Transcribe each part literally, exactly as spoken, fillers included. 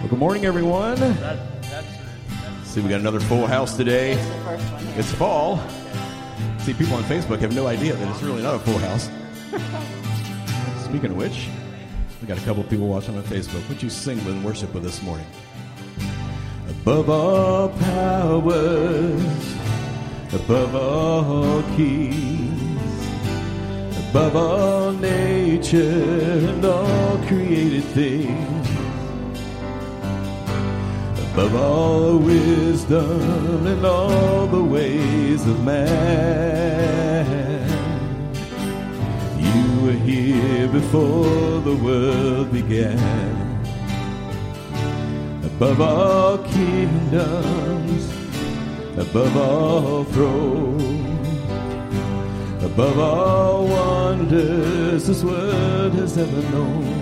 Well, good morning, everyone. That, that's, that's See, we got another full house today. It's the first one. It's fall. See, people on Facebook have no idea that it's really not a full house. Speaking of which, we got a couple people watching on Facebook. Would you sing and worship with us this morning? Above all powers, above all kings, above all nature and all created things, above all wisdom and all the ways of man, you were here before the world began. Above all kingdoms, above all thrones, above all wonders this world has ever known,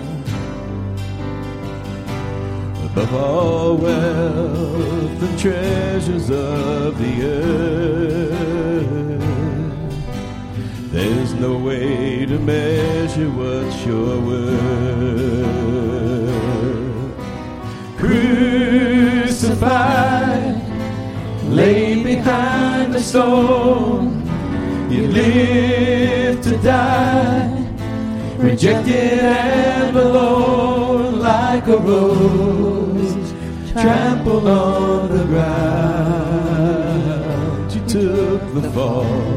above all wealth and treasures of the earth, there's no way to measure what's your worth. Crucified, laid behind the stone, you lived to die, rejected and alone, like a rose trampled on the ground. You took the fall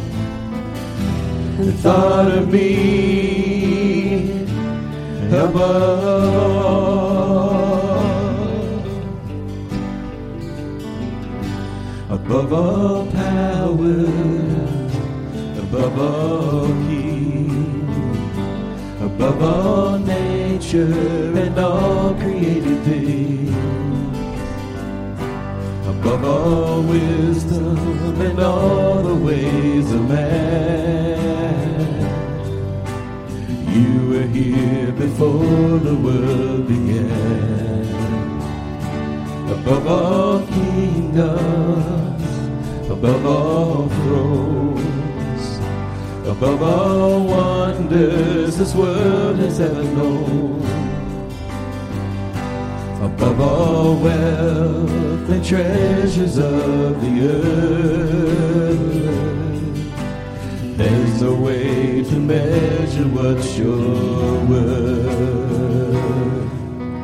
and thought of me above. Above all powers, above all kings, above all nature and all created things, above all wisdom and all the ways of man, you were here before the world began. Above all kingdoms, above all thrones, above all wonders this world has ever known, above all wealth and treasures of the earth, there's no way to measure what's your worth.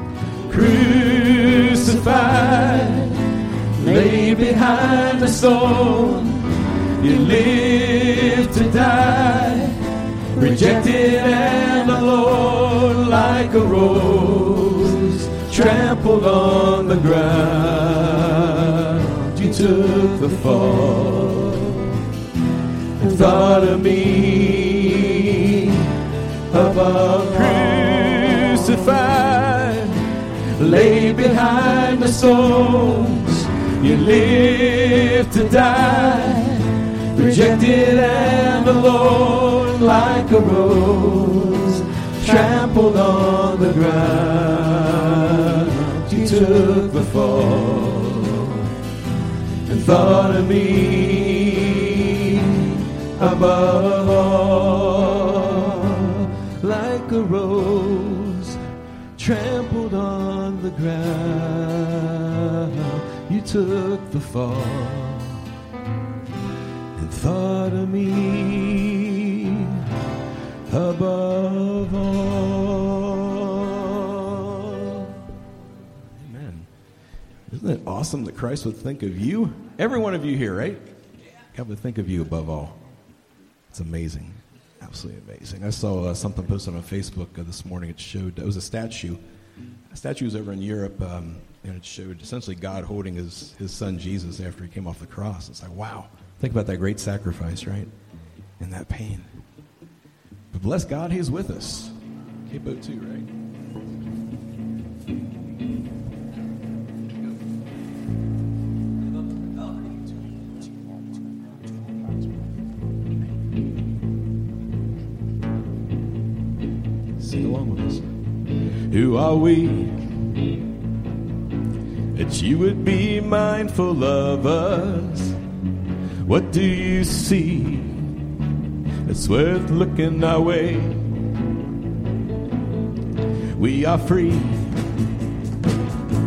Crucified, lay behind the stone, you lived to die, rejected and alone, like a rose trampled on the ground. You took the fall and thought of me above. Crucified, lay behind the stones, you lived to die, rejected and alone, like a rose trampled on the ground. You took the fall and thought of me above all, like a rose trampled on the ground. You took the fall and thought of me above all. Amen. Isn't it awesome that Christ would think of you? Every one of you here, right? God would think of you above all. It's amazing. Absolutely amazing. I saw uh, something posted on Facebook uh, this morning. It showed, it was a statue. A statue was over in Europe, um, and it showed essentially God holding his, his son Jesus after he came off the cross. It's like, wow. Think about that great sacrifice, right? And that pain. But bless God, he's with us. Capo too, right? Sing along with us. Who are we that you would be mindful of us? What do you see that's worth looking our way? We are free,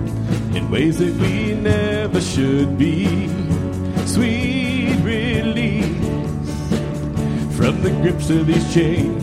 ways that we never should be. Sweet release from the grips of these chains.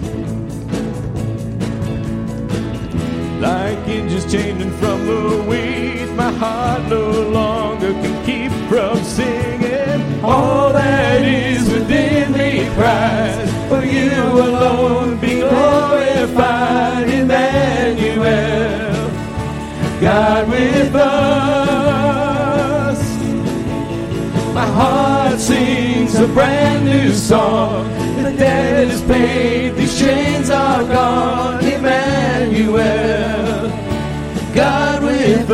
Like hinges changing from the weight, my heart no longer can keep from singing. All that is within me cries, for you alone be glorified, Emmanuel, God with us. My heart sings a brand new song. The debt is paid, these chains are gone, Emmanuel, God with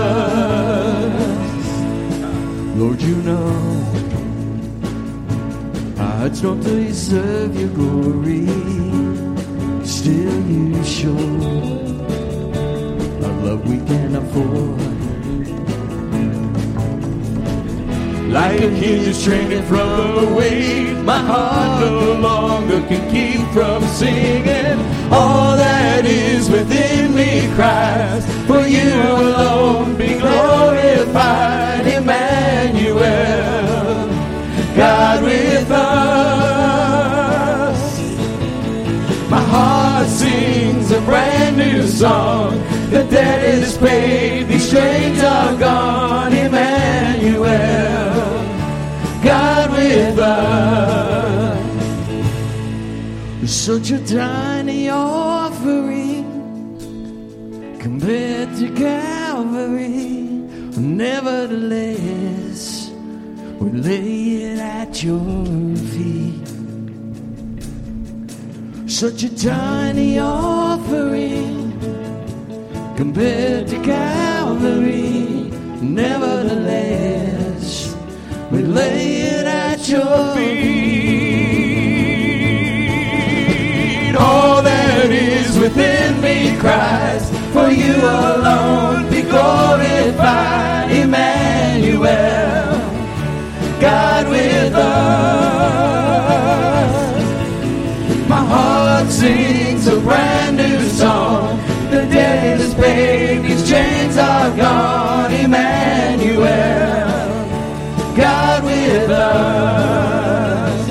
us. Lord, you know our hearts don't deserve your glory, still you show a love we can afford. Like a hinge straining from the weight, my heart no longer can keep from singing. All that is within me cries, for you alone be glorified, Emmanuel, God with us. My heart sings a brand new song. The debt is paid, these chains are gone, Emmanuel, God with us. Such a tiny offering compared to Calvary. Nevertheless, we lay it at your feet. Such a tiny offering compared to Calvary. Nevertheless, we lay it at your feet. All that is within me cries, for you alone be glorified, Emmanuel, God with us. My heart sings a brand new song. The debt is paid, these chains are gone, Emmanuel, God with us.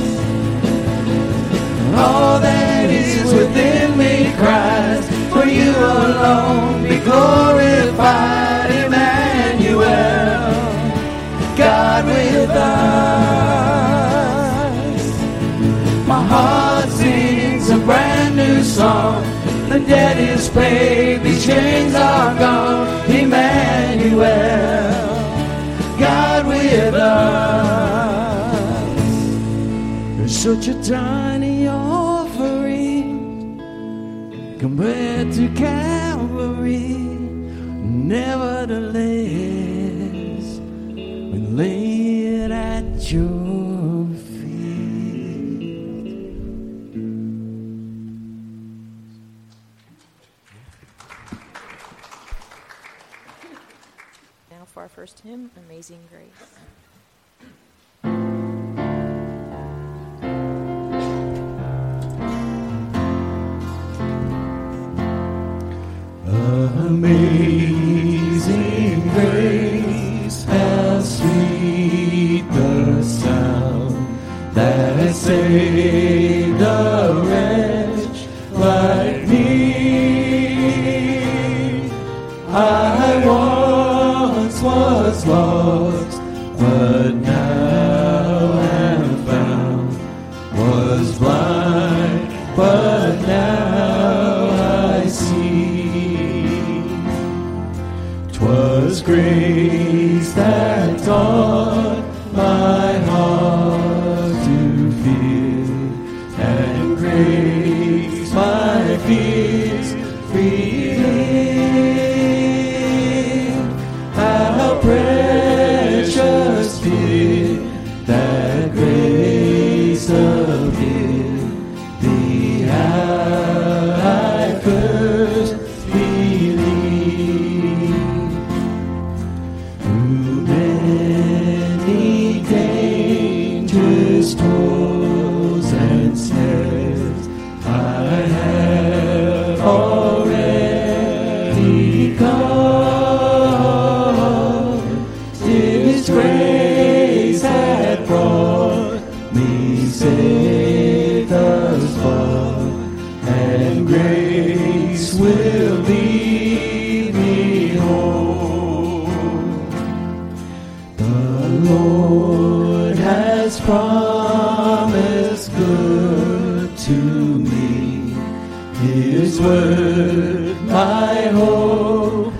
All that is within me cries, for you alone be glorified, Emmanuel, God with us. My heart sings a brand new song. The debt is paid, these chains are gone, Emmanuel, God with us. There's such a tiny offering compared to Calvary. Nevertheless, we lay it at your feet. Now for our first hymn, Amazing Grace. Amazing grace, how sweet the sound that saved a wretch like me. I once was lost, but now am found, was blind, but now I see. 'Twas grace that taught my heart to fear, and grace my fears relieved. How precious did that grace appear, the hour I first believed. Through many dangers, toils, and snares, I have promised good to me. His word, my hope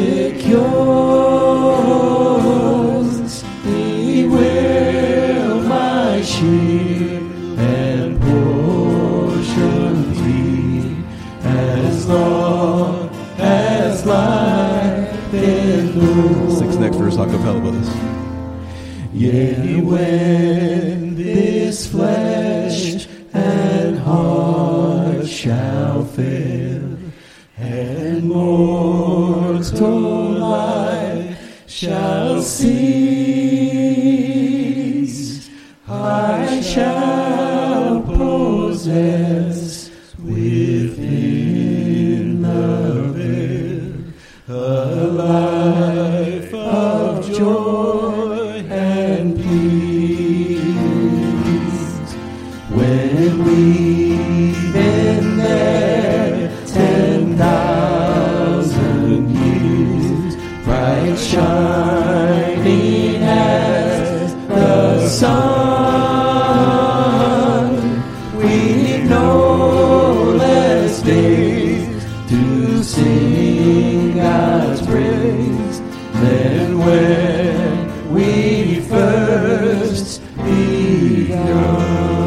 secures. He will my shield and portion be, as long as life endures. Six next verse, acapella with us. Yea, when this flesh and heart shall fail, and mortal life shall cease, I shall possess within the veil a life of joy and peace. When we've been there ten thousand years, bright shining as the sun, we've no less days to sing God's praise than when we first begun.